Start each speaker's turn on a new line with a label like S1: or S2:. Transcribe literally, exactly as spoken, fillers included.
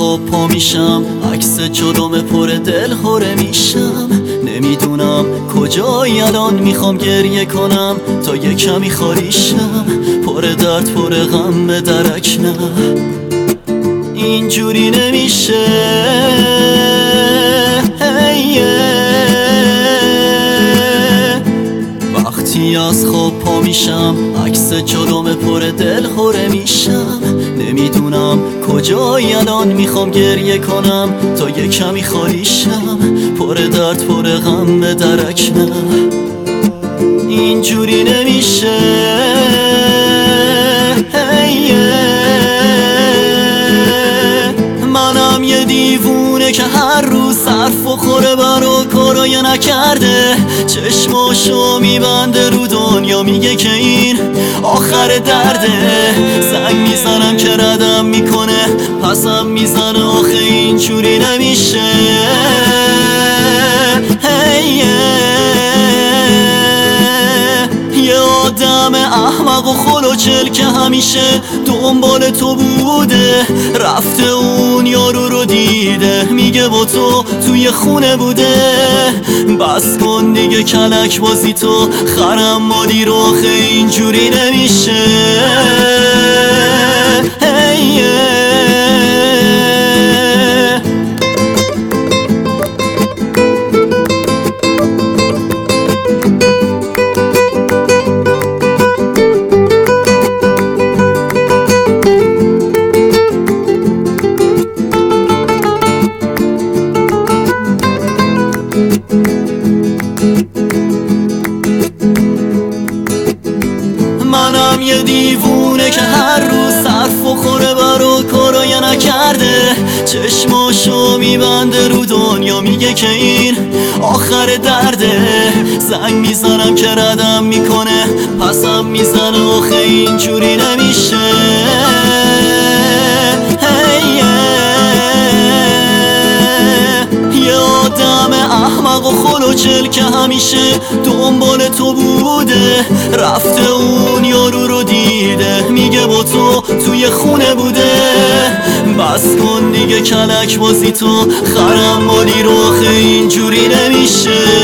S1: خواب پا میشم، عکس جلوم پر دل هوره میشم. نمیدونم کجایی الان، میخوام گریه کنم تا یه کمی خالیشم. پر درد پر غم به درک نه، اینجوری نمیشه. وقتی از خواب پا میشم، عکس جلوم پر دل هوره میشم. نمیدونم کجایی الان، میخوام گریه کنم تا یه کمی خالیشم. پر درد پر غم به درک نه، اینجوری نمیشه. منم یه دیوونه که هر روز صرف و خوره برا کارای نکرده. چشماشو میبنده رو دنیا، میگه که این آخر درده. زنگ میزنم که ردم میکنه، پسم میزنه آخه اینجوری نمیشه. یه آدم احمق و خلوچل که همیشه دنبال تو بوده، رفته اون یارو رو دیده، میگه با تو توی خونه بوده. بس کن دیگه کلک بازی تو، خرم مادی رو آخه اینجوری نمیشه. منم یه دیوونه که هر روز صرف و خوره برا کارای نکرده. چشماشو میبنده رو دنیا، میگه که این آخر درده. زنگ میزنم که ردم میکنه، پسم میزنه آخه اینجوری نمیشه. یه آدم احمق و خلوچل که همیشه دنبال تو بوده، رفته اون یارو رو دیده، میگه با تو توی خونه بوده. بس کن دیگه کلک بازی تو، خرم مالی رو آخه اینجوری نمیشه.